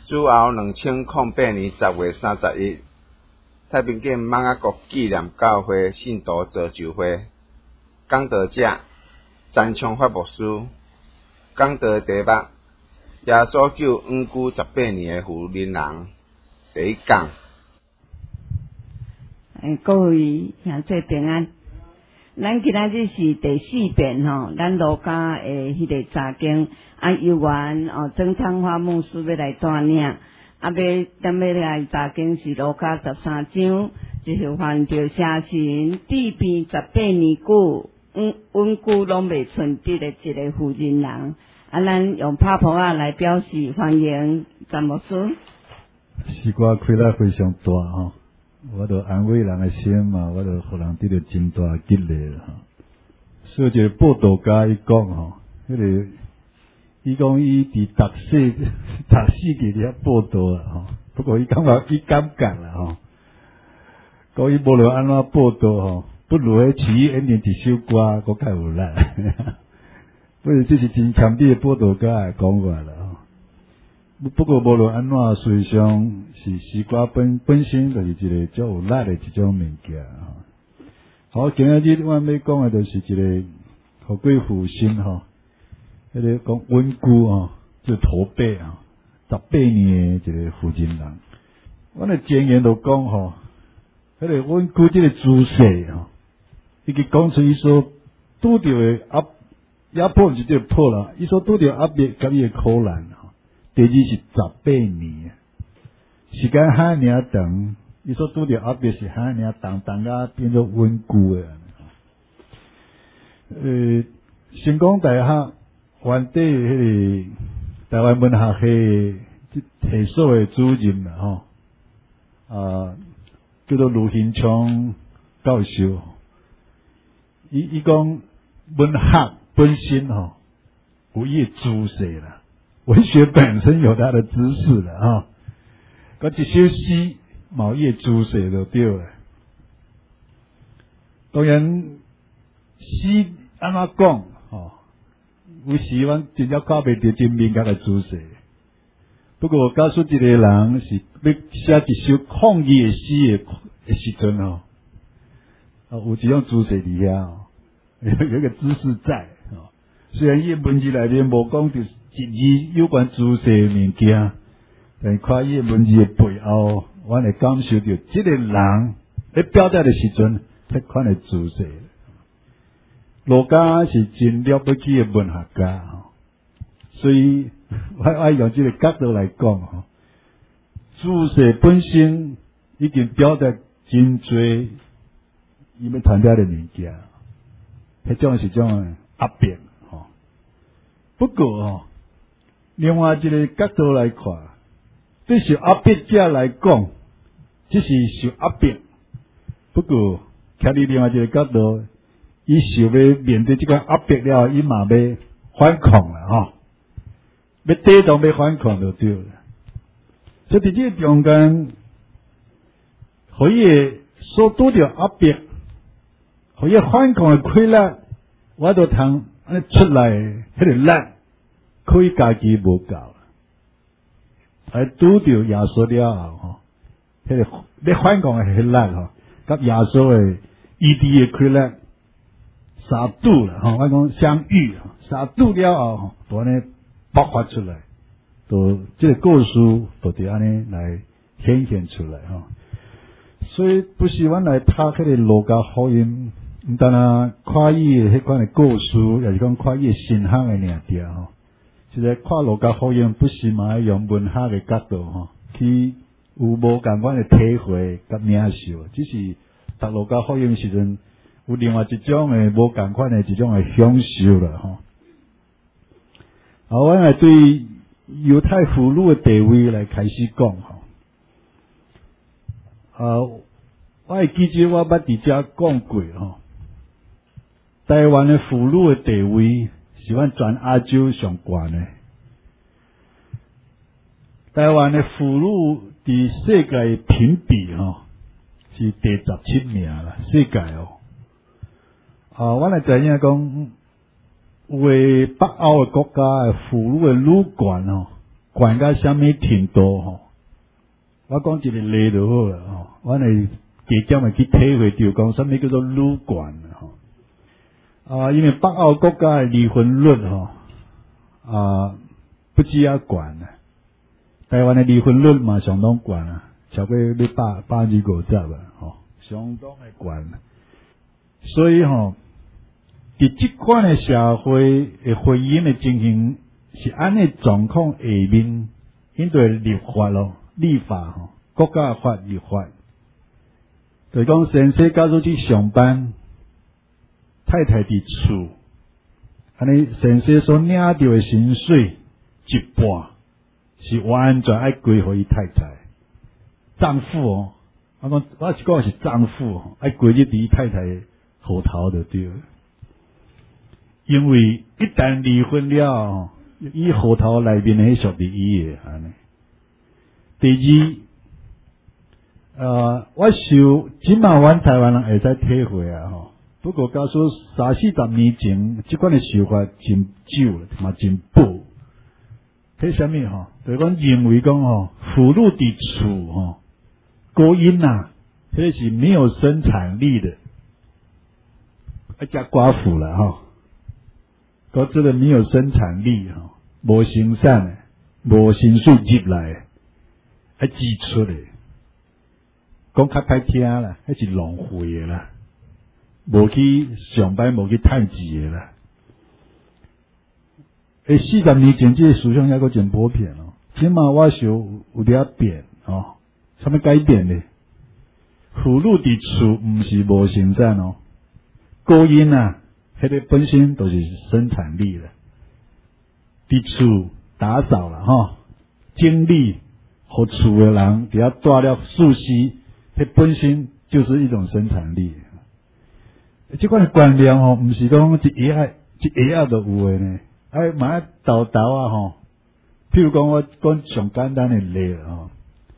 主后2008年10月31，太平间马雅国纪念教会信徒造就会讲道者詹昌发牧师讲道题目：耶稣救远古18年的富人人。第一讲。 各位兄弟平安。咱今仔日是第4遍吼，咱路加的迄个查经由原曾昌发牧师要来带领，咱要来查经是路加13章，就是犯着邪神治病18年久，稳久拢未存得的一个富人人。咱用拍谱来表示欢迎詹牧师。 是我开了非常大吼。我著安慰人的心嘛，我著互人得到真大激励吼。所以一个报道家伊讲吼，迄个伊讲伊伫读世纪遐报道啦吼。不过伊感觉啦吼，讲伊无论安怎报道吼，不如迄起演练一首歌，佫较有力。所以这是真欠底的报道家的讲法啦吼。不过无论安怎，实际上是诗歌本身就是一个较有力的一种物件吼。好，今仔日我要讲的就是一个富贵复兴吼，迄个讲稳固吼，就驼背啊，18年的一个富人人。我的前言都讲吼，迄个稳固这个姿势吼，伊去讲出伊所拄着的压迫是就破了，伊所拄着压迫甲伊的苦难。第二是18年，时间遐尔长，伊所拄着压迫是遐尔长啊变做稳固的。成功大学原底迄个台湾文学系系所的主任啦吼，叫做卢兴昌教授，伊讲文学本身吼有伊的姿势啦。文学本身有它的知识了啊，佮一首诗毛叶注释就对了。当然，诗安怎讲吼，有时阮真正看袂着真明确的注释。不过，假使一个人是要写一首抗议的诗的时阵吼，有一种注释伫遐吼，有一个知识在吼。虽然伊文字内面无讲着一字有关注释的物件，但看伊文字的背后，我会感受到这个人在表达的时阵，迄款的注释。路加是真了不起的文学家吼，所以我爱用这个角度来讲吼，注释本身已经表达真侪伊要传达的物件，迄种是种压迫吼。不过吼，另外一个角度来看，对受压迫者来讲，这是受压迫。不过，徛伫另外一个角度，伊想要面对这个压迫了，伊嘛要反抗啦吼，要抵挡要反抗就对了。所以伫这个中间，互伊所拄着压迫，互伊反抗的快乐，我都通安尼出来迄个力。可以家己无够，而拄着耶稣了后吼，迄个要反抗的迄力吼，甲耶稣的医治的快乐三拄啦吼，我讲相遇三拄了后吼，就安尼爆发出来，就这个故事就得安尼来显现出来吼。所以不是阮来读迄个路加福音，毋但看伊的迄款的故事，也是讲看伊的信仰的尔点吼。实在看路加福音，不是嘛用文学的角度吼，去有无共款的体会甲领受，只是读路加福音时阵有另外一种的无共款的一种的享受啦吼。我来对犹太妇女的地位来开始讲吼。我会记住我捌伫遮讲过吼，台湾的妇女的地位。是阮全亚洲上悬的。台湾的妇女伫世界评比吼是第17名啦，世界我来知影讲，有诶北欧诶国家诶妇女诶女权悬到什么程度吼？我讲一个例就好了吼，我来加减去体会到讲什么叫做愈悬吼。因为北欧国家的离婚率吼不止啊悬啊，台湾的离婚率嘛相当悬啊，超过要50%啊吼，相当的悬。所以吼，伫即款的社会的婚姻的情形是安尼状况下面，因对立法咯。立法吼，国家法立法，就是讲先生假如去上班，太太伫厝，安尼先生所领到的薪水一半是完全爱归互伊太太，丈夫哦，我是讲是丈夫哦，爱归入伫伊太太户头就对了，因为一旦离婚了哦，伊户头内面迄属于伊的安尼。第二，我想即马阮台湾人会使体会啊吼。不过假说30-40年前，即款的想法真少了，嘛真薄。迄啥物吼？就是讲认为讲吼，妇女伫厝吼，孤婴啊，迄是没有生产力的，加寡妇了吼。讲这个没有生产力吼，无生产的，无薪水入来。支出的，讲较歹听啦，迄是浪费的啦，无去上班，无去趁钱的啦。40年前这个思想还阁真普遍哦，即马我想有点变哦，啥物改变呢？妇女伫厝毋是无生产哦，孤婴啊，迄个本身就是生产力了，伫厝打扫啦吼，精力。互厝的人伫遐带了熟悉，迄本身就是一种生产力。即款的观念吼，毋是讲一下就有诶呢，嘛豆啊吼。譬如讲我讲上简单的例吼，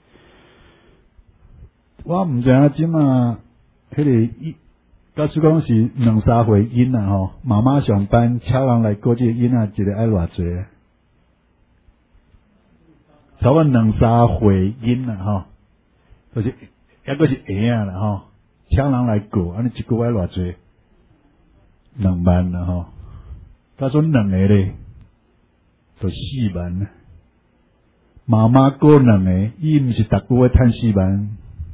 我毋知影即马迄个假使讲是2-3岁囡仔吼，妈妈上班，请人来顾即个囡仔，一个爱偌济？差不多2-3岁囡仔吼，就是抑阁是婴仔啦吼，请人来顾，安尼一个月偌济？2万啦吼。假说2个咧，就4万啦。妈妈顾2个，伊毋是逐个月趁4万。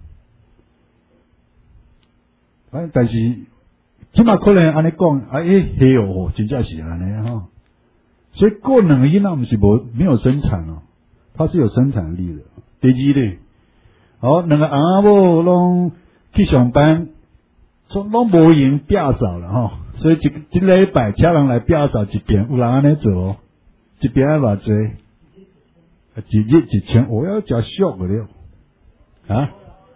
但是即马可能安尼讲，嘿哦，真正是安尼吼。所以顾2个囡仔毋是没有生产哦。它是有生产力的。第二咧，2个阿某拢去上班，拢无闲打扫了吼，所以一礼拜请人来打扫一遍，有人安尼做，一遍要偌济？一日1000，我要食俗个了，啊？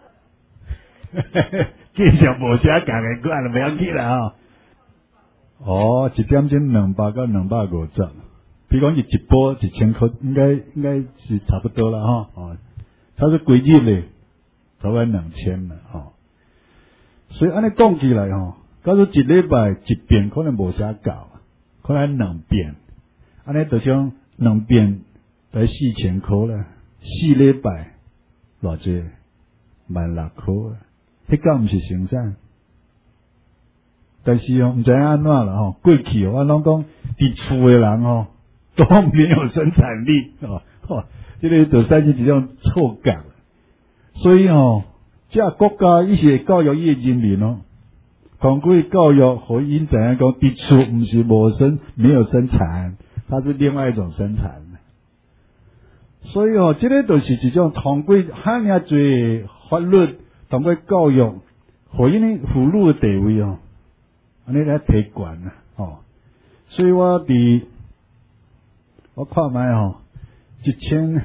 继续无啥共个管了，袂要紧啦吼。1点钟200到250。比如讲一波1000块，应该是差不多了哈。它是规日咧，差不多2000了哈。所以安尼讲起来吼，假如一礼拜一遍可能无啥够，可能2遍，安尼就像2遍才4000块啦，4礼拜偌济16000块，迄个毋是生产。但是毋知影安怎啦吼，过去我拢讲伫厝诶人吼。都没有生产力这个就产生一种错感。所以这国家伊是教育伊诶人民通过教育互因知影讲，伫厝毋是没有生产，它是另外一种生产。所以这个就是一种通过遐尔侪法律，通过教育，互因诶妇女诶地位安尼来提悬啊所以我看覓1998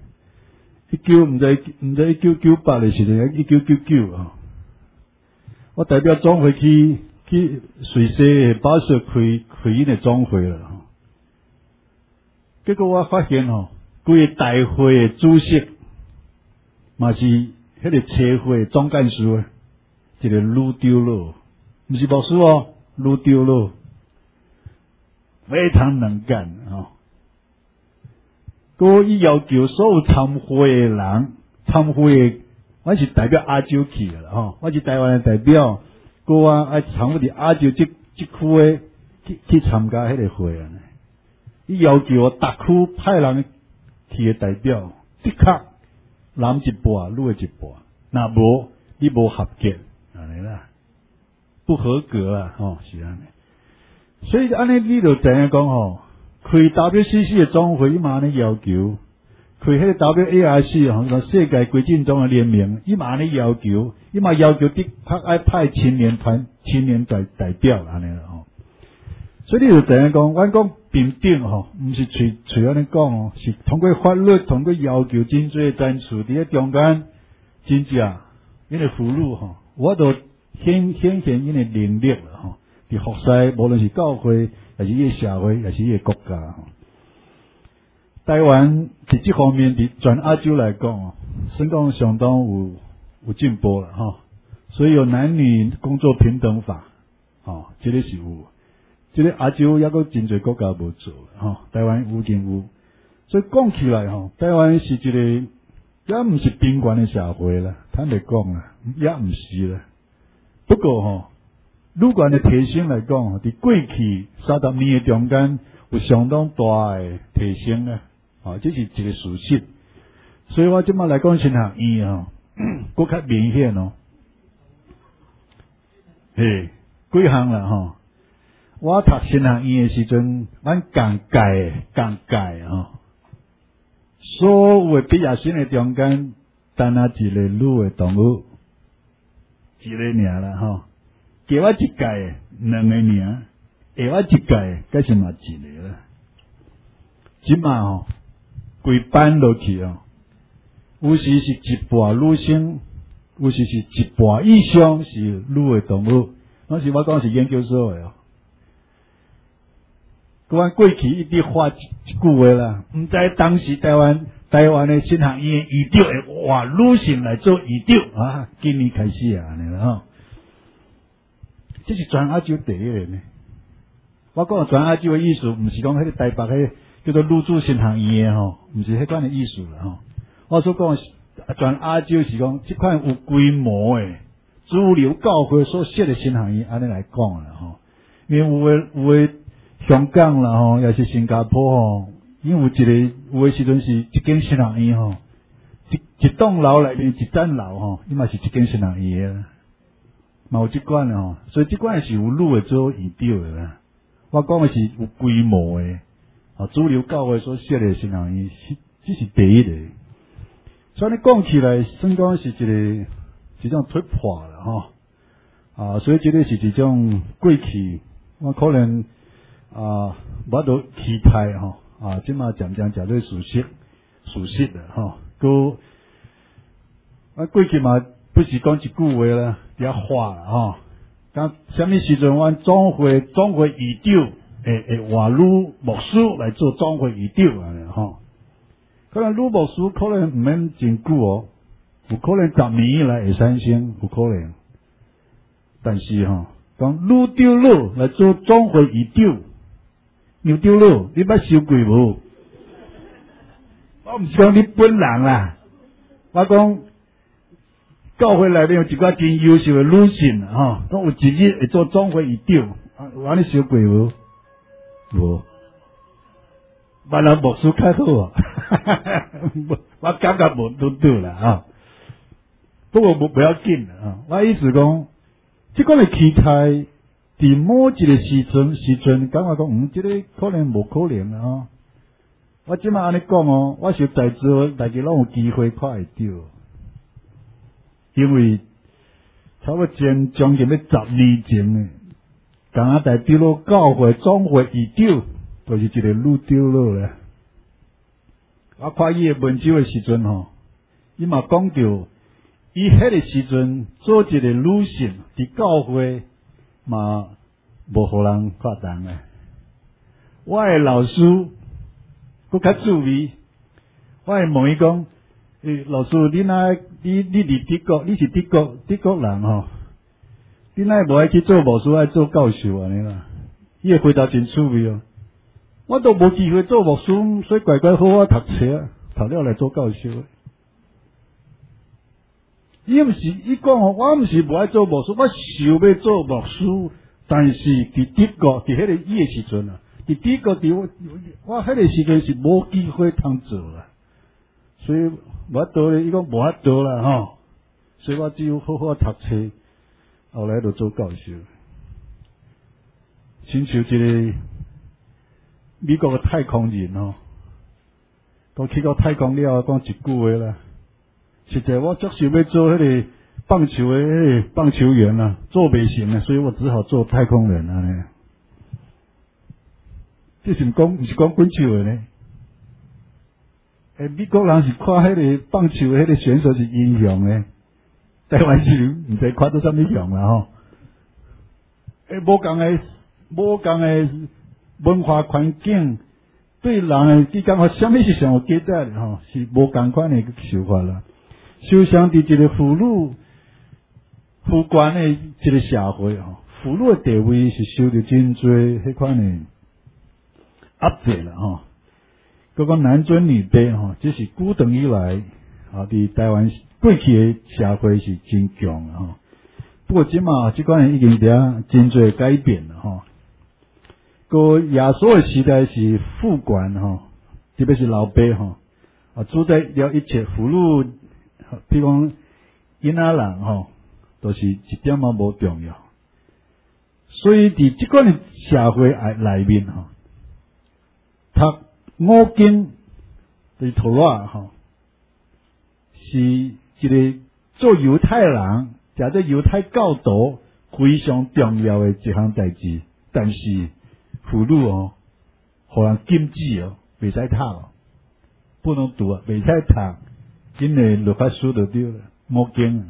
的時陣，1999我代表總會去瑞士巴士開因的總會啦。結果我發現規個大會的主席嘛是迄個車會總幹事啊，一個呂丟咯，唔是牧師呂丟咯，非常能幹佮伊要求所有参会诶人，参会，我是代表亚洲去诶啦吼，我是台湾诶代表，佮我爱参会伫亚洲即区诶去参加迄个会啊。伊要求我逐区派人去诶代表，即刻男一半，女诶一半，若无你无合格，安尼啦，不合格啊，吼是安尼。所以安尼你就知影讲吼。开 WCC 的总会，伊嘛安尼要求；开迄个 WARC 吼，世界规进总的联盟，伊嘛安尼要求，伊嘛要求的确爱派青年代表安尼啦吼。所以你就知影讲，阮讲平等吼，毋是随安尼讲哦，是通过法律，通过要求真侪战士伫咧中间，真正因为俘虏吼，我都显因的能力啦吼，伫服侍无论是教会。也是伊个社会，也是伊个国家。台湾伫即方面，伫全亚洲来讲，算讲相当有进步了吼。所以有男女工作平等法，这个是有。这个亚洲抑个真侪国家无做吼，台湾有经有。所以讲起来吼，台湾是一个也毋是平权的社会啦，坦白讲啦，也毋是啦。不过吼。女权的提升来讲，伫过去30年的中间有相当大的提升啊，这是一个事实。所以我即摆来讲新学院佫较明显哦。嘿，几项啦吼。我读新学院的时阵，咱共届所有的毕业生的中间，单一个女的同学，一个尔啦吼。加我一届2个名，下我一届该是嘛一个啦。即嘛吼，规班落去哦，有时是一半女生，有时是一半以上是女的同学。那是我讲是研究所的哦。我过去一直发一句话啦，毋知当时台湾的新学院院长会哇女性来做院长啊，今年开始啊，安尼啦吼。这是全亚洲第一个呢。我讲全亚洲的意思，毋是讲迄个台北迄叫做女子新学院的吼，毋是迄款的意思啦吼。我所讲全亚洲是讲即款有规模的主流教会所设的新学院，安尼来讲啦吼。因为有诶香港啦吼，也是新加坡吼，因为有诶时阵是一间新学院吼，一栋楼内面一层楼吼，伊嘛是一间新学院的。嘛有即款吼，所以即款是有女的做院长的啦。我讲的是有规模的，主流教会所设的新学院，这是第一个。所以你讲起来，算讲是一种突破啦吼。所以这个是一种过去，我可能无都期待吼，即马渐渐食做事实啦吼。我过去嘛不是讲一句话啦。遐话啦吼，讲什么时阵，阮总会院长会换女牧师来做总会院长安尼吼。可能女牧师可能毋免真久哦，有可能10年来会产生，有可能。但是吼，讲女长老来做总会院长，女长老，你捌收过无？我毋是讲你本人啦，我讲。教会内面有一寡真优秀的女性吼，讲有一日会做总会院长，有安尼想过无？无，别人牧师较好啊，我感觉无拄啦吼。不过不要紧啦，我意思讲，即个的期待，伫某一个时阵，感觉讲，即个可能无可能啦吼。我即摆安尼讲哦，我是在座大家拢有机会看会到。因为差不多将近要10年前诶，港仔代表了教会总会院长，就是一个女长老咧。我看伊诶文章诶时阵吼，伊嘛讲到，伊迄个时阵做一个女性伫教会嘛无互人看重诶。我诶老师佫较趣味，我会问伊讲。老师，你伫德国，你是德国人吼，你哪无爱去做牧师，爱做教授安尼啦？伊会回答真趣味哦。 我都无机会做牧师，所以乖乖好好读册，读了来做教授。伊毋是伊讲吼，我毋是无爱做牧师，我想要做牧师，但是伫德国伫迄个伊诶时阵啊，伫德国伫我迄个时阵是无机会通做啦，所以无法度咧，伊讲无法度啦吼，所以我只有好好读册，后来就做教授。亲像一个美国嘅太空人吼，我去到太空了，讲一句话啦。实在我足想要做迄个棒球的迄个棒球员啊，做袂成啊，所以我只好做太空人啊呢。这是毋是讲滚球的呢？美国人是看迄个棒球的迄个选手是英雄的，台湾是毋知看做啥物用啦吼。无共的文化环境，对人诶，你感觉啥物是上有价值的吼？是无共款的想法啦。就像伫一个父权的一个社会吼，妇女的地位是受到真侪迄款的压制啦吼。嗰个男尊女卑吼，这是古长以来伫台湾过去的社会是真强啦吼。不过即马即款已经伫真侪改变啦吼。个耶稣的时代是父权吼，特别是老爸吼，主宰了一切妇女。比如讲，囡仔人吼，都是一点仔无重要。所以伫即款的社会内面吼，读五经的图拉吼，是一个做犹太人，或者犹太教徒非常重要的一项代志。但是妇女哦，互人禁止哦，袂使读哦，不能读啊，袂使读。今日律法书就对了，五经。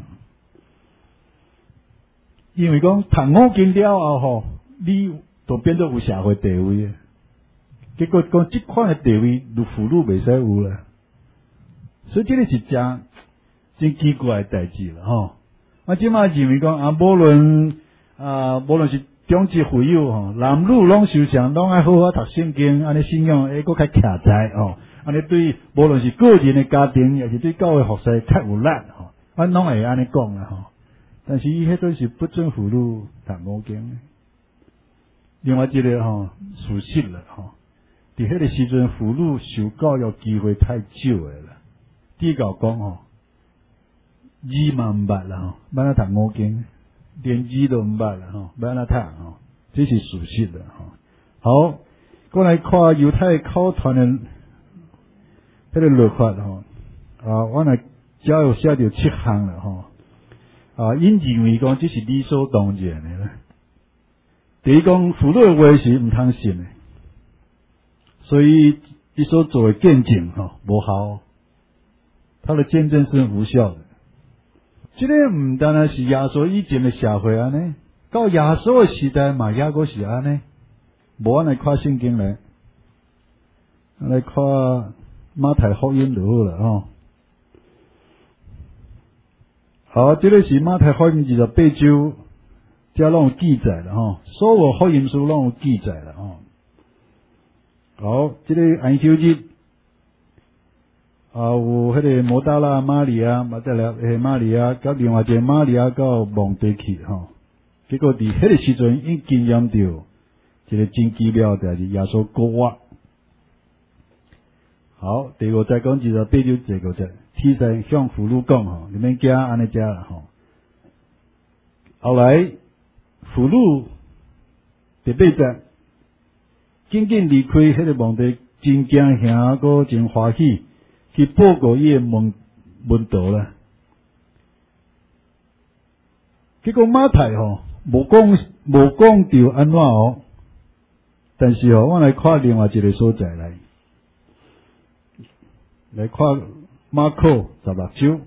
因为讲读五经了后吼，你就变做有社会地位啊。结果讲即款的地位，妇女袂使有啦。所以这个是真奇怪的代志啦吼。我即马认为讲无论是中职会友吼，男女拢受上，拢爱好好读圣经，安尼信仰会搁较徛在吼。安尼对无论是个人的家庭，也是对教会学习较有力吼，阮拢会安尼讲啦吼。但是伊迄都是不准妇女读五经。另外一个吼，事实啦吼，伫迄个时阵妇女受教育机会太少诶啦。比较讲吼，字嘛毋捌啦吼，要安怎读五经，连字都毋捌啦吼，要安怎读吼，这是事实啦吼。好，过来看犹太考团的。迄个律法吼，我若只有写着7项啦吼，因认为讲这是理所当然的啦。第一讲妇女的话是毋通信的，所以伊所做的见证吼无效，他的见证是无效的。这个毋单单是耶稣以前的社会安尼，到耶稣的时代嘛也阁是安尼。无我来看圣经来看。马太福音就好了吼。好，这个是马太福音28章，这拢有记载了吼。所有福音书拢有记载了吼。好，这个安息日有迄个摩达拉玛利亚，玛利亚，甲另外一个玛利亚到墓地去吼。结果伫迄个时阵，已经验到一个真奇妙的是耶稣过活。好，第5节讲28章第5节，天使向妇女讲吼，你免惊安尼遮啦吼。后来妇女第8节，紧紧离开迄个墓地，真惊吓，阁真欢喜，去报告伊诶门徒啦。结果马太吼无讲着安怎哦，但是吼，我来看另外一个所在来看马可16章，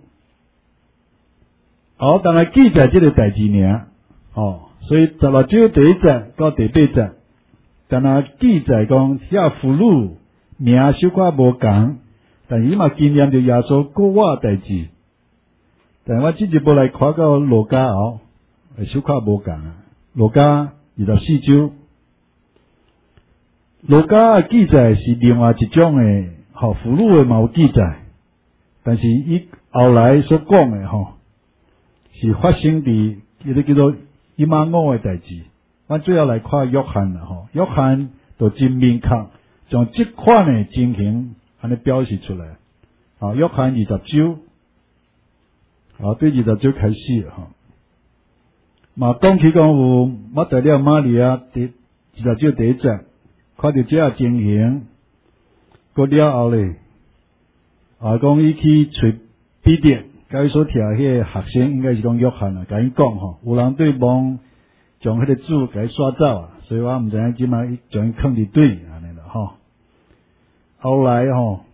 当然记载这个代志尔，所以16章第1节到第8节，当然记载讲遐妇女名小可无共，但伊嘛经验着耶稣过活代志。但我进一步来看到路加后，小可无共啊，路加24章， 路加的记载是另外一种的，俘虏的嘛有记载，但是伊后来所讲的是发生伫一个叫做以马忤的代志。咱最后来看约翰啦，约翰就真明确将即款的情形安尼表示出来。约翰20章，对20章开始嘛讲起讲有马达利亚玛利亚第20章第1节，看到这情形，过了后咧，讲伊去找彼得，甲伊所听迄个学生应该是讲约翰甲伊讲有人对望将迄个主甲伊刷走所以我毋知影即摆将伊囥伫对安尼啦后来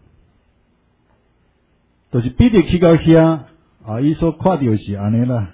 就是彼得去到遐伊所看到是安尼啦。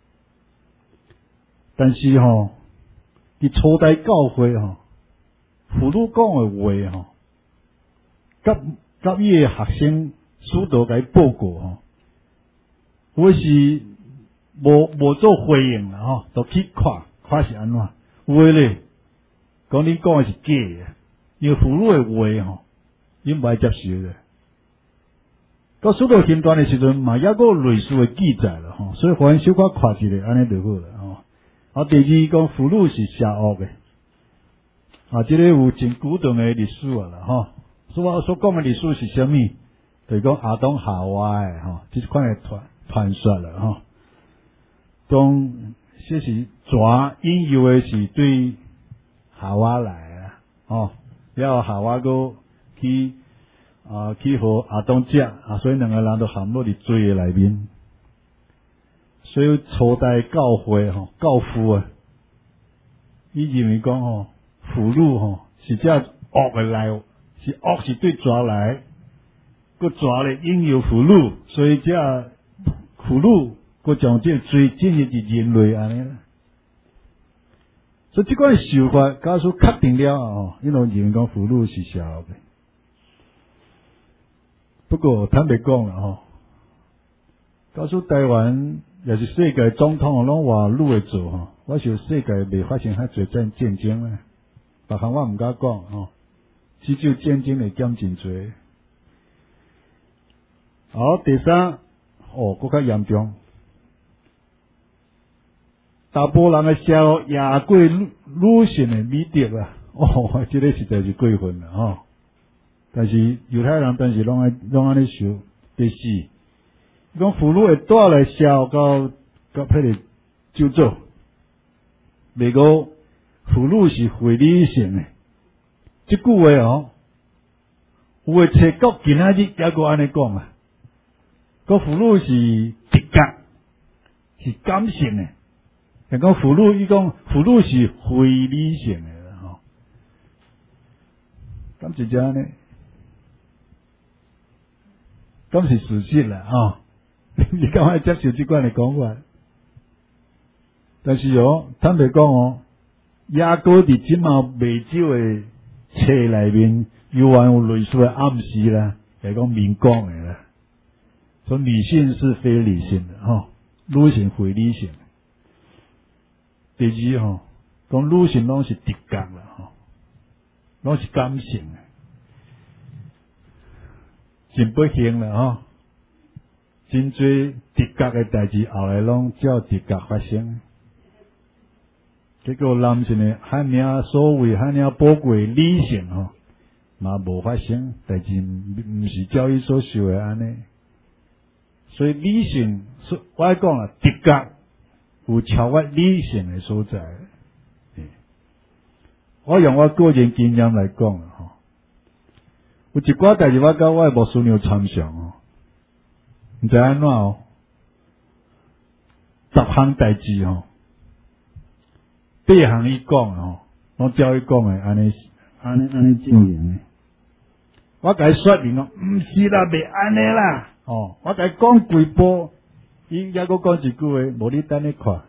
但是伫初代教会俘虏讲的话甲伊的学生使徒甲伊报告有的是无做回应啦就去看是安怎。有的咧讲你讲的是假的，因为俘虏的话因毋爱接受的。到使徒行传的时阵嘛，抑个类似的记载啦所以凡小可看一下安尼就好啦第二讲俘虏是邪恶的这个有真古长的历史啦所以我所讲的历史是啥物？就是讲亚当夏娃的这款的传说啦当这是蛇引诱的是对夏娃来了后夏娃个去互亚当食所以两个人都陷落伫罪的内面。所以初代教会教父伊认为讲俘虏是这恶的来，是恶是对蛇来，个蛇咧引诱俘虏，所以这俘虏个将这罪进入伫人类安尼啦。所以这款想法假使确定了因为认为讲俘虏是邪恶的。不过坦白讲啦假使台湾也是世界总统拢话愈会做我想世界未发生遐侪战争咧，别项我毋敢讲只有战争会减真侪。第三更较严重，大部分人的邪恶也过女性的美德啦这个实在是过分啦但是犹太人当时拢安尼想。第四讲俘虏会带来邪恶到迄个咒诅，袂过俘虏是非理性的。即句话有诶册到今仔日还阁安尼讲讲俘虏是直觉，是感性的。讲俘虏，伊讲俘虏是非理性的敢是这样呢？敢是事实啦你敢会接受这款的讲法？但是坦白讲雅各伫即马未少的册内面，有类似的暗示啦，也讲明讲的啦。说女性是非理性的女性非理性的。第二讲女性拢是直觉啦拢是感性的，真不幸啦真多直觉的代志后来拢照直觉发生，结果男性的遐尔所谓遐尔宝贵理性嘛无发生，代志毋是照伊所想的安尼。所以理性，我爱讲直觉有超越理性的所在。我用我个人经验来讲有一寡代志我甲我的牧师娘参详毋知安怎10项代志8项伊讲拢照伊讲的安尼进行的。我甲伊说明毋是啦，袂安尼啦我甲伊讲几步，伊还阁讲一句话，无你等你看，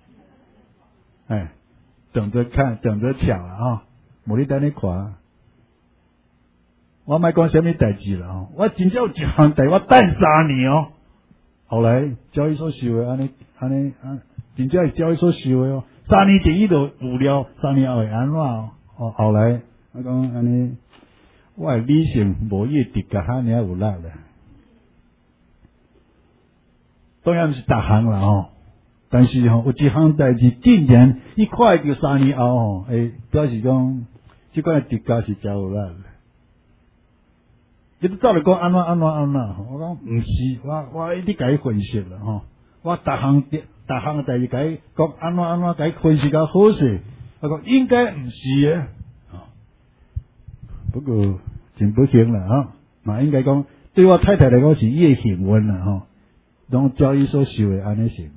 等着看，等着瞧啦无你等你看。我莫讲啥物代志啦我真正有一项代我等3年后来照伊所想的安尼真正是照伊所想的3年前伊就有了，3年后会安怎后来我讲安尼，我诶理性无伊直觉遐尔有力咧。当然毋是逐项啦吼，但是吼有一项代志竟然伊看会到3年后吼，表示讲即款诶直觉是真有力咧。伊都走来讲安怎，我讲毋是，我一直甲伊分析啦吼，我逐项诶代志甲伊讲安怎，甲伊分析甲好势，我讲应该毋是诶，不过真不幸啦吼，嘛应该讲对我太太来讲是伊诶幸运啦吼。拢照伊所受的安尼行，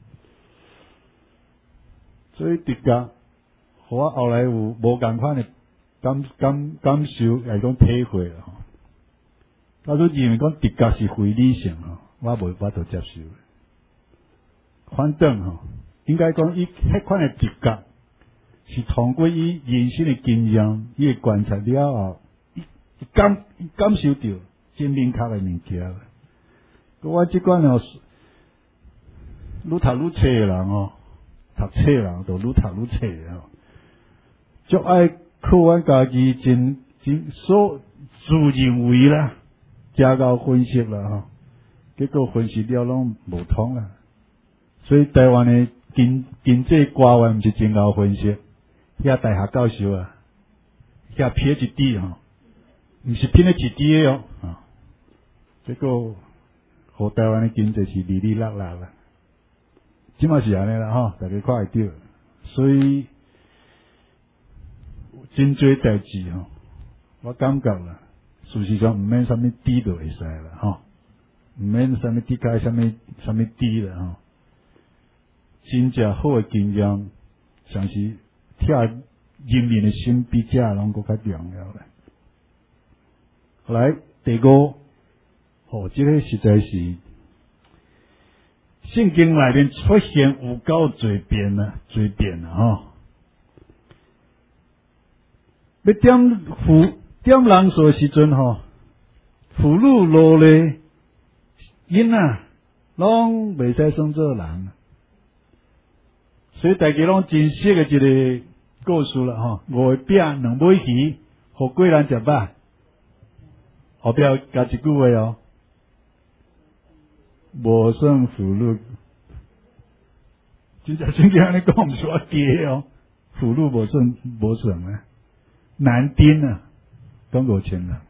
所以直觉，互我后来有无共款的感受，来讲体会啦吼。假如认为讲直觉是非理性吼，我无法度接受。反正吼，应该讲伊迄款的直觉，是通过伊人生的经验，伊的观察了后，伊感受到真明确的物件啦。我即款哦，愈读愈册诶人哦，读册人都愈读愈册哦，足爱靠阮家己真所自认为啦，加高分析啦吼，结果分析了拢无通啦。所以台湾诶经济官员毋是真够分析，遐大学教授啊，遐PhD吼，毋是拼咧一滴诶哦，结果。互台湾的经济是利落啦，即嘛是安尼啦吼，大家看会到，所以真侪代志吼，我感觉啦，事实上毋免啥物低就会使啦吼，毋免啥物低加啥物低啦吼，真正好的经验，像是贴人民的心比遮拢搁较重要啦。后来第5。这个实在是圣经内面出现有够侪遍啦吼。要点人数的时阵吼，妇女落咧囡仔拢袂使算做人，所以大家拢真熟的一个故事啦吼。5个饼2尾鱼，互几人食饱？后壁加一句话哦。无算妇女，真正圣经安尼讲，毋是我假哦。妇女无算啊，男丁啊，讲5000人。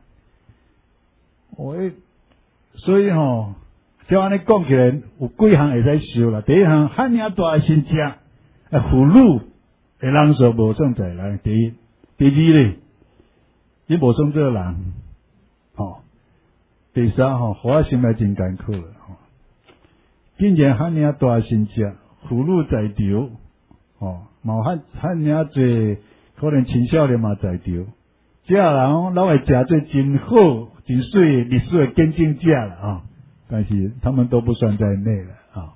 所以吼，照安尼讲起来，有几项会使收啦。第一项，遐尔大身只，妇女的人数无算在内。第一，第二咧，伊无算做人，吼。第三吼，互我心内真艰苦啦，吼。竟然遐尔大身只，妇女在场，嘛有遐尔侪可能青少年嘛在场，这人老会食做真好、真水、历史的见证者啦但是他们都不算在内了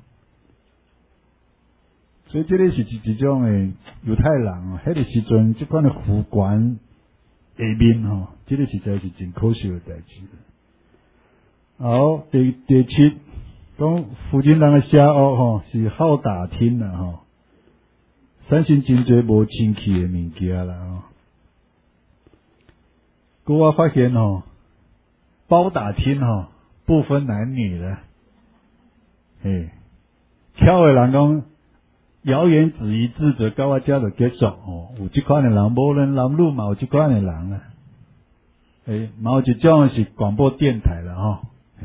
所以这个是一种诶犹太人迄个时阵即款诶父权下面这个实在是真可惜的代志。好，第7。讲福建人的社恶是好打听啦产生真侪无清气的物件啦我发现包打听不分男女的，巧的人讲谣言止于智者，到我遮就结束有即款的人，无论男女嘛有即款的人啦，嘛有一种是广播电台啦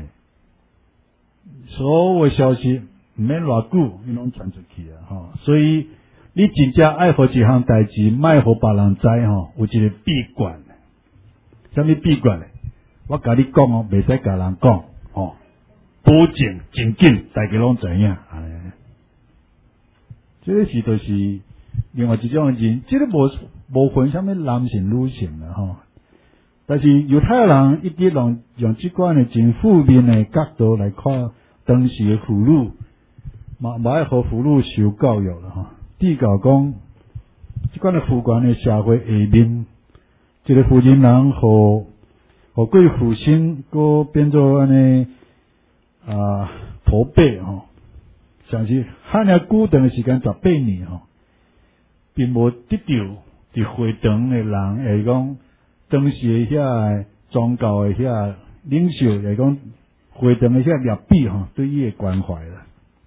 所有消息毋免偌久，伊拢传出去啊所以你真正爱互一项代志，莫互别人知有一个秘诀。啥物秘诀咧？我甲你讲袂使甲人讲保证真紧，大家拢知影安尼。这个是就是另外一种人，这个无分啥物男性女性啦但是犹太人一直用即款的真负面的角度来看。当时的妇女，嘛爱互妇女受教育啦地教讲，即款的父权的社会下面，一个妇人人互过父亲，搁变做安尼驼背像是遐尔久长的时间18年并无得到伫会堂诶人，会讲当时诶遐宗教诶遐领袖，会讲会堂诶遐列比吼，对伊诶关怀啦。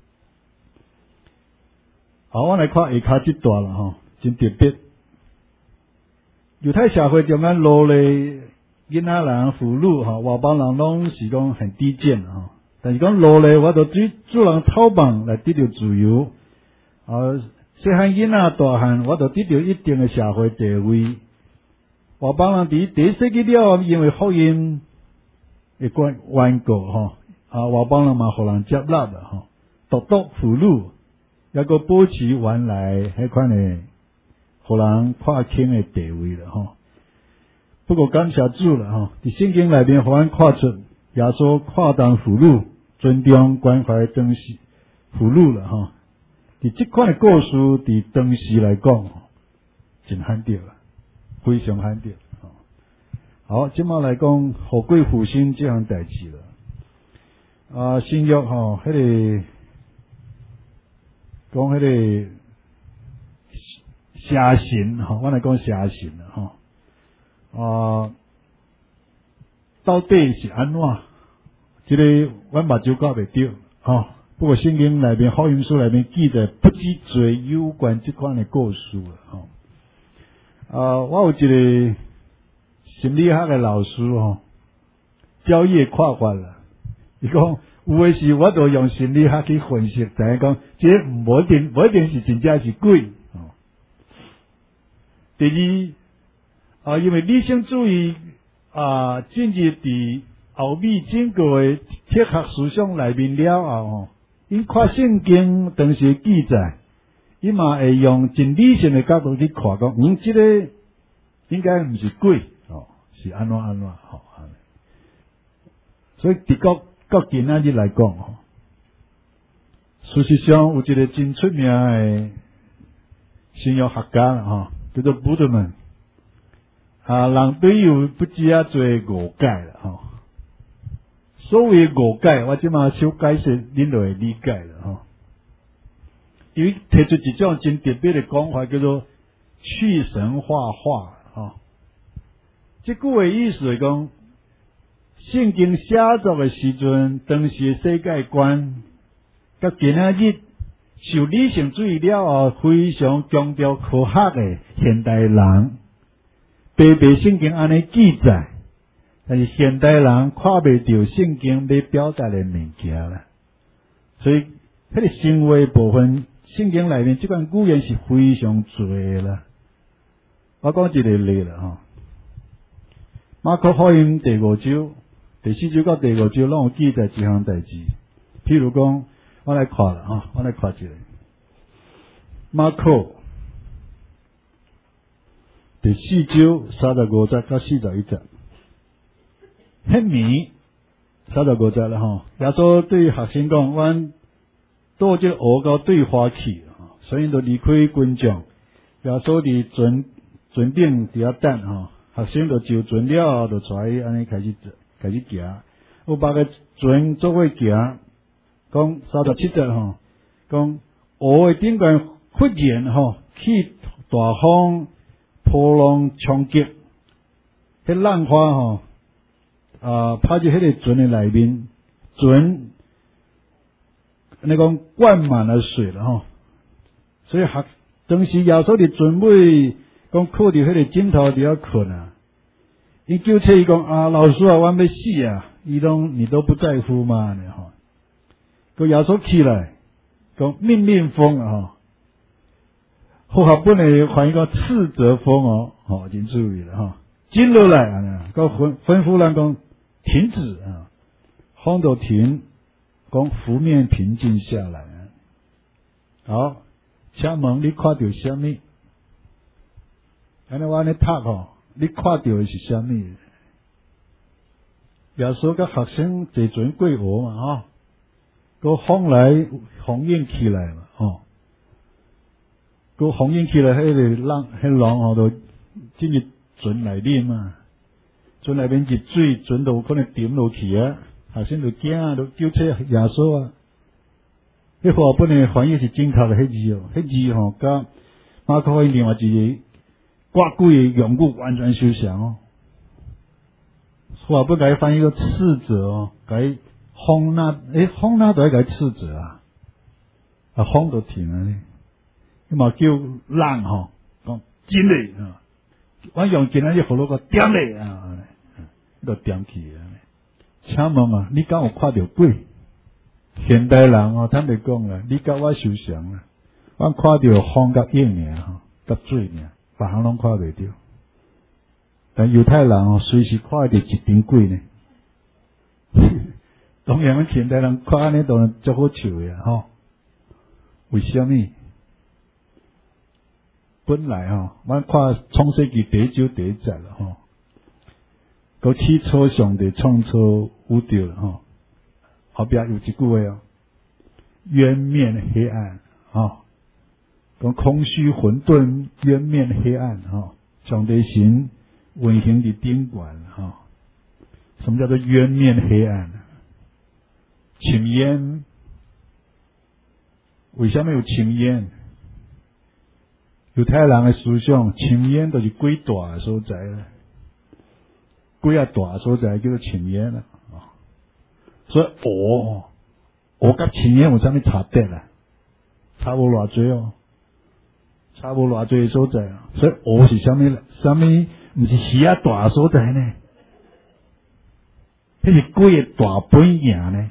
好，我来看下骹即段啦吼，真特别。犹太社会中间奴隶囡仔人、妇女吼，外邦人拢是讲很低贱吼。但是讲奴隶，我着对主人讨帮来得到自由。细汉囡仔大汉，我着得到一定的社会地位。外邦人伫第一世纪了，因为福音的缘故吼，外邦人嘛互人接纳的吼，独妇女，也个保持原来迄款的互人看轻的地位了吼。不过感谢主了吼，伫圣经内面互咱看出耶稣看重妇女，尊重关怀当时妇女了吼。伫即款的故事，伫当时来讲，真罕见啦，非常罕见。好，即马来讲富贵复兴这项代志了。新约吼，迄个讲迄个邪神吼，我来讲邪神啦吼。到底是安怎？即个阮目睭搞袂着吼。不过圣经内面福音书内面记载不止侪有关即款的故事啦吼。我有一个心理学的老师吼，教伊的看法啦。伊讲有诶是我都用心理学去分析，知影讲即个无一定是真正是鬼。第二因为理性主义进入伫欧美整个的哲学思想内面了后吼。因看圣经当时记载，伊嘛会用真理性的角度去看，讲即个应该毋是鬼是安怎吼。所以到今仔日来讲吼，事实上有一个真出名的神学学家吼，叫做布德曼。人对有不止侪误解啦吼。所谓误解，我即马小解释，恁就会理解了吼。因为提出一种真特别的讲法，叫做去神化吼。即句话意思是讲，圣经写作的时阵，当时的世界观，甲今仔日受理性主义了后，非常强调科学的现代人，白圣经安尼记载。但是现代人看袂到圣经要表达的物件啦，所以迄个行为部分，圣经内面即款语言是非常侪啦。我讲一个例啦吼，马可福音第5章、第4章到第5章拢有记载一项代志。譬如讲，我来看啦吼，我来看一个马可第4章35节到41节。迄年35节啦吼，耶稣对学生讲：阮倒即个湖到对花去，所以就离开群众。耶稣伫船顶伫遐等吼，学生就就船了后，就带伊安尼开始行。有别个船做伙行，讲37节吼，讲湖的顶端忽然吼起大风，波浪冲击，迄浪花吼。拍入迄个船的内面，船那讲灌满了水了吼，所以当时耶稣伫船尾讲靠伫迄个枕头底下困啊，伊叫车伊讲老师我要死啊，你都不在乎嘛呢吼，个耶稣起来讲命令风和合本的翻译讲斥责风真注意了吼，紧落来个吩咐人讲。停止风都停，讲湖面平静下来。好，请问你看到什么？安尼我安尼读吼，你看到的是什么？耶稣甲学生坐船过河嘛个风来风涌起来嘛个风涌起来，迄个浪就进入船内面嘛。船内面入水，船就有可能沉落去啊！学生就惊，就叫车耶稣啊！迄话本来翻译是正确的，迄字甲马可福音另外一个挂鬼的用具完全受降哦。我不该翻译个斥责哦，该风那风那都要该斥责啊，风都停了呢。伊嘛叫人吼，讲真嘞啊，我用今仔日好多个点嘞啊，都点起啊。请问啊，你敢有看到鬼？现代人哦，坦白讲啦，你甲我受降啦，我看到风甲影尔吼，甲水尔，别项拢看袂到。但犹太人哦，随时看到一顶鬼呢。当然，阮现代人看安尼当然足好笑的吼。为什么？本来吼，阮看创世纪第一章第一节啦吼，个起初上帝创造宇宙啦吼，后壁有一句话哦，渊面黑暗吼，讲空虚混沌，渊面黑暗吼，上帝神运行伫顶悬吼。什么叫做渊面黑暗？深渊，为什么有深渊？犹太人的思想，深渊就是鬼大的所在啦，鬼啊大的所在叫做深渊啦。所以甲深渊有啥物差别啦？差无偌济哦，差无偌济的所在啊。所以是啥物啦？啥物？毋是鱼啊大的所在呢？迄是鬼的大本营呢？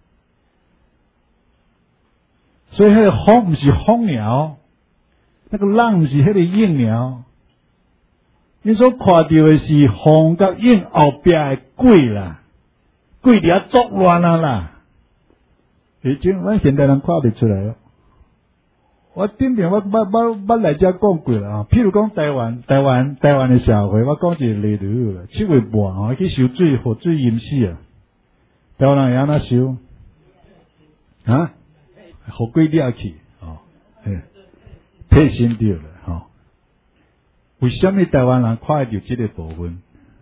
所以迄个风毋是风鸟。那个浪是迄个影鸟，你所看到的是风甲影后壁的鬼啦，鬼伫遐作乱啊啦。已经咱现代人看袂出来哦。我顶面我来遮讲过啦，譬如讲台湾的社会，我讲一个例子啦。7月半吼去收水，雨水淹死啊。台湾人会安怎收？啊？互鬼掠去哦，配心掉了吼。为什么台湾人看得到这个部分？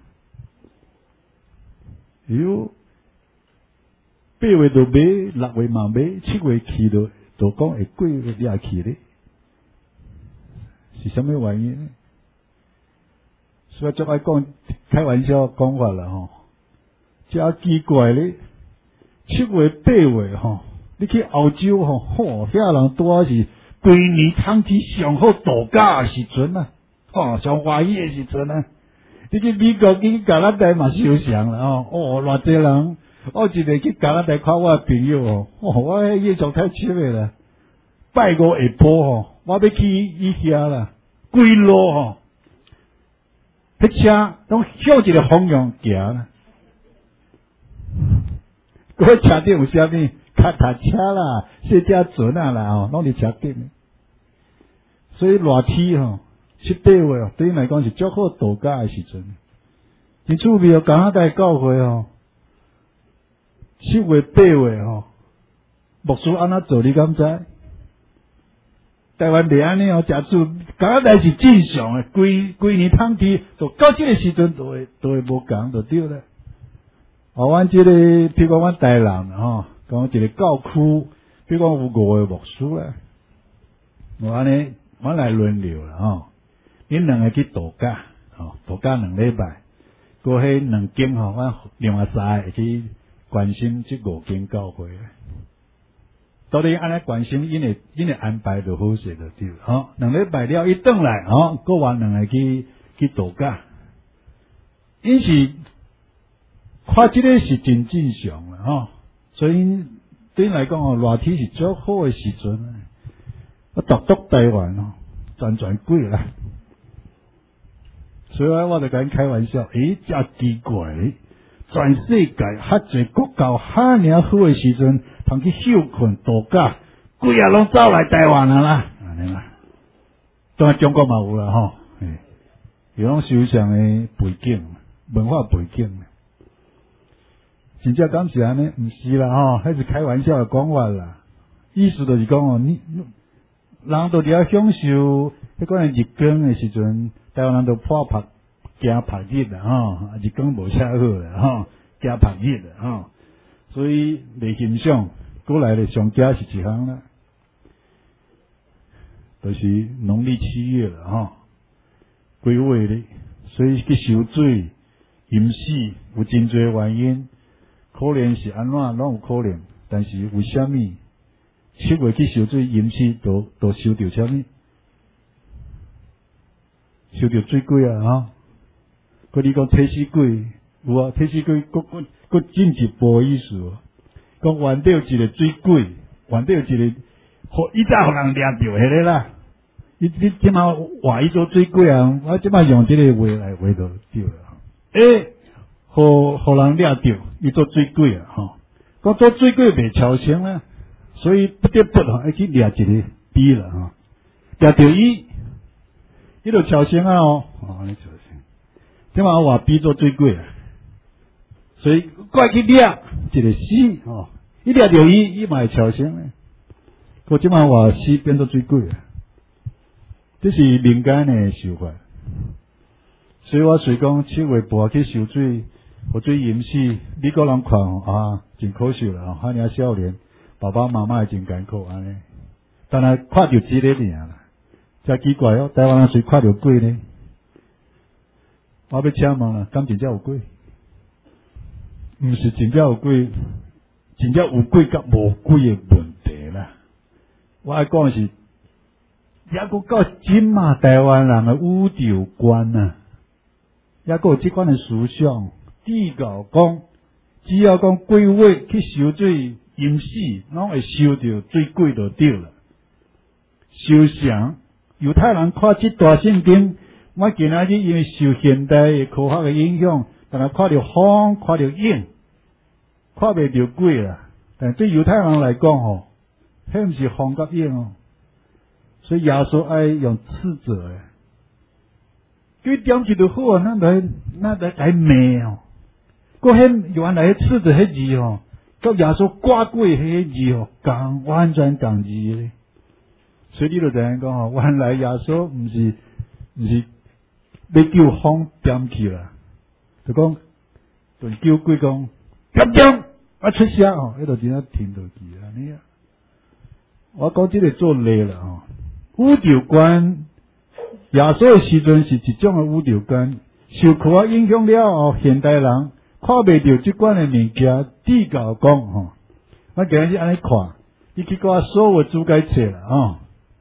有8月就买，6月嘛买，7月去就讲会过掠去咧，是什么原因呢？所以就爱讲开玩笑讲法啦吼，真奇怪咧。7月8月吼，你去澳洲吼，遐人多是。规年通天上好度假的时阵啊，上欢喜的时阵啊，你去美国去加拿大嘛受伤啦偌济人，我一个去加拿大看我的朋友我迄夜场太深的啦，拜5下晡我要去伊遐啦，规路迄车拢向一个方向行啦，嗰车顶有啥物？脚踏车啦，小车船啊啦拢伫车顶。所以热天7、8月对因来讲是足好度假的时阵。真趣味加拿大教会7月8月牧师安怎做你敢知？台湾袂安尼诚趣，加拿大是正常的，规年通天，就到这个时阵都会无共就对了。阮这个，譬如讲阮台南讲一个教区，譬如讲有5个牧师啦，我安尼。我来轮流啦恁两个去度假度假2礼拜，过迄2间我另外3个会去关心这5间教会。到底安尼关心，因会安排就好势就对2礼拜了，伊转来过完2个去度假，因是看这个是真正常啦所以对因来讲热天是最好的时阵。我独台湾全鬼啦，所以我就甲因开玩笑，真奇怪，全世界遐侪国家遐尔好的时阵，通去休困度假，鬼啊拢走来台湾啦，安尼啦，当然中国嘛有啦有种思想的背景、文化背景，真正敢是安尼？毋是啦迄是开玩笑的讲法啦，意思就是讲你。人都伫遐享受迄个日光的时阵，台湾人都怕晒惊晒日啦日光无啥好啦惊晒日啦所以袂欣赏。过来的上佳是一项啦，就是农历7月啦规划咧，所以去受罪、淹死有真侪原因，可能是安怎拢有可能，但是为虾米7月去受罪淹死，都受到虾米？受到水鬼啊！哈，佮你讲替死鬼有啊，替死鬼佮进一步意思哦，讲原底有一个水鬼，原底有一个，伊早互人掠着迄个啦。你即马话伊做水鬼啊，我即马用即个话来话就对了。互人掠着，伊做水鬼啊！吼，讲做水鬼袂超声啦，所以不得不要去掠一个逼了哈，掠着伊。伊就超声啊！安尼超声，即马我话比做水鬼啊，所以怪去掠一个死哦，伊掠着伊嘛会超声咧。我即马话死变做水鬼啊，这是民间的想法。所以我随讲7月半去受水，互水淹死，你个人看啊，真可惜啦！遐尔少年，爸爸妈妈也真艰苦安尼，但系看着即个尔啦。真奇怪哦，台湾人谁看到鬼呢？我要请问啦，敢真正有鬼？毋是真正有鬼，真正有鬼甲无鬼的问题啦。我爱讲是，抑个到今嘛台湾人的宇宙观啊，抑个有即款的思想，地教讲，只要讲鬼话去受罪淹死，拢会受到水鬼就对了。受伤。犹太人看即大圣经，我今仔日因为受现代的科学的影响，但系看到风，看到影，看袂到鬼啦。但对犹太人来讲吼，迄毋是风甲影哦，所以耶稣爱用斥责诶，佢点起就好啊，咱来骂哦。个迄原来斥责迄字吼，甲耶稣挂鬼迄字吼，完全共字咧。所以你就知影讲吼，原来耶稣毋是要叫风点起啦，就讲就叫鬼讲点啊出声吼，迄就真正听到去啊！你啊，我讲即个做例啦吼，宇宙观耶稣的时阵是一种的宇宙观，受科学影响了后，现代人看袂到即款的物件，地教讲吼，我今日安尼看，你去看所有注解册啦吼。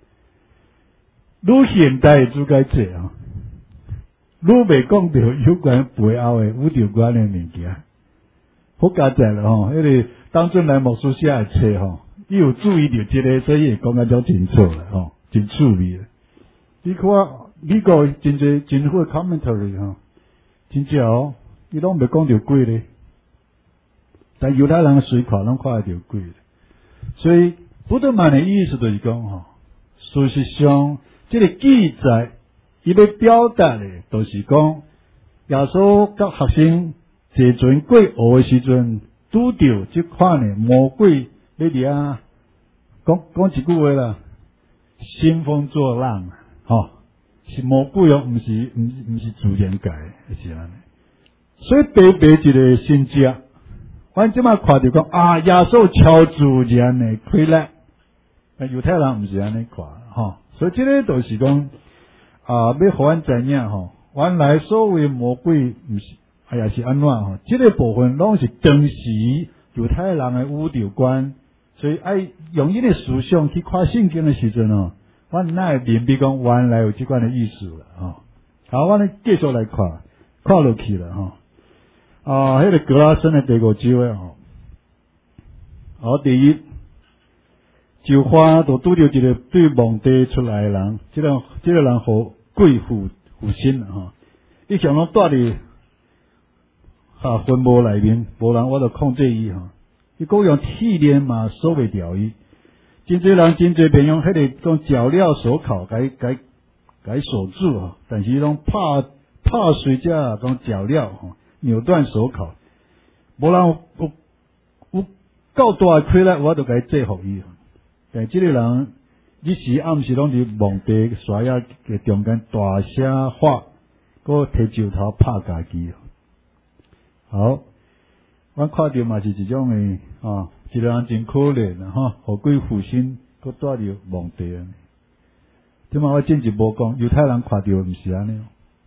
愈现代的注解册啊，愈袂讲到有关背后的宇宙观的物件。好加在啦吼，迄个当阵来牧师写的册吼，伊有注意到即个，所以会讲得较清楚啦吼，真趣味的。你看美国真侪真好的 commentary 吼，真正哦，伊拢袂讲到鬼咧，但犹太人随看拢看得到鬼的。所以布德曼的意思就是讲吼，事实上。这个记载，伊要表达的，就是讲，耶稣甲学生坐船过河的时阵，拄到即款的魔鬼咧掠，讲一句话啦，兴风作浪，吼，是魔鬼哦，毋是自然界，是安尼。所以白白一个先知，阮即摆看着讲啊，耶稣超自然的快乐，犹太人毋是安尼看，吼。所以这个就是讲要互阮知影吼，原来所谓魔鬼毋是，是安怎吼？这个部分拢是当时犹太人的宇宙观，所以爱用伊个思想去看圣经的时阵哦，阮哪会明白讲原来有即款的意思啦吼。好，我哋继续来看落去啦吼。迄个格拉森的第5章诶吼，好第一。就花都拄着一个对墓地出来的人，这个人互鬼附身啦吼，伊向拢带伫坟墓内面，无人我就控制伊吼，伊讲用铁链嘛锁袂牢伊，真侪人真侪便用迄个讲脚镣手铐该锁住吼，但是伊拢怕碎只讲脚镣吼，扭断手铐，无人有够大的亏力，我就该制服伊。但即个人日时暗时拢伫墓地沙野嘅中间大声喊，搁摕石头拍家己。好，我看到嘛是一种诶，一个人真可怜啊，互鬼附身，搁住伫墓地啊。即嘛我正直无讲，犹太人看到毋是安尼，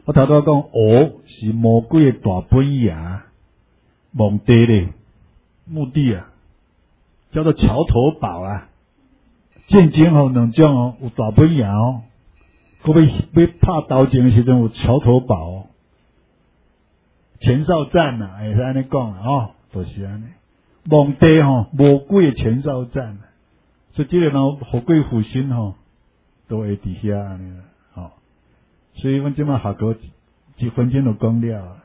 我头拄讲蚵是魔鬼的大本爷，蒙地咧，目的啊，叫做桥头堡啊。战争吼两种哦，有大本爷哦，佮要拍刀剑的时阵有桥头堡哦。前哨战啊，会使安尼讲啦哦，就是安尼。蒙地吼魔鬼的前哨战，所以即个人富贵复兴吼，都会伫遐安尼啦，吼。所以阮即马学过一分钟就讲了。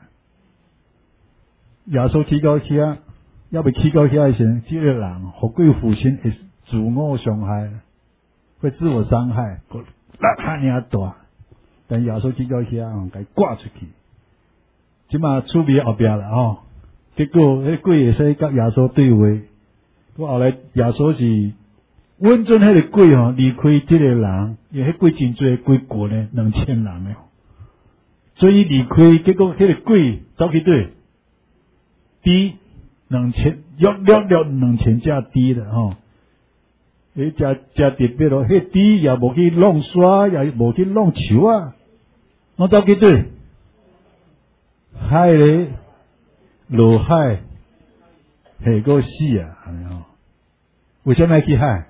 耶稣去到遐，要未去到遐的时阵，即个人富贵复兴会自我伤害，会自我伤害，力遐尔大。但耶稣去到遐，甲伊挂出去。即马厝边后壁啦吼。结果，迄鬼会使甲耶稣对话。我后来耶稣是稳准迄个鬼吼离开即个人，因为迄鬼真侪鬼过呢，2000人诶。所以离开，结果迄个鬼走去对，猪约2000只猪啦吼。迄只特别咯，迄猪也无去弄沙，也无去弄树啊，我走去对，海咧。落海，下个死啊！安尼吼，为什么要去海？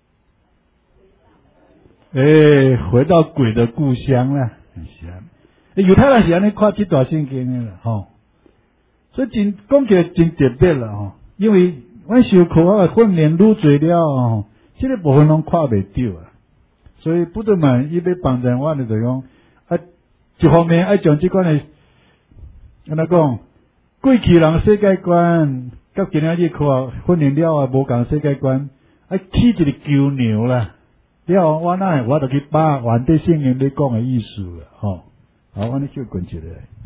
回到鬼的故乡啦，是啊。犹太人是安尼看这段圣经的啦，吼。所以讲起来真特别啦，吼。因为阮受苦啊训练愈侪了吼，这个部分拢看袂到啊。所以不得们伊要帮助我的就讲，一方面爱将这款的，安怎讲？过去人世界观，甲今仔日看训练了无共世界观，起一个旧牛啦。了我就去把原底圣经咧讲的意思啦，吼。好，我咧叫滚起来。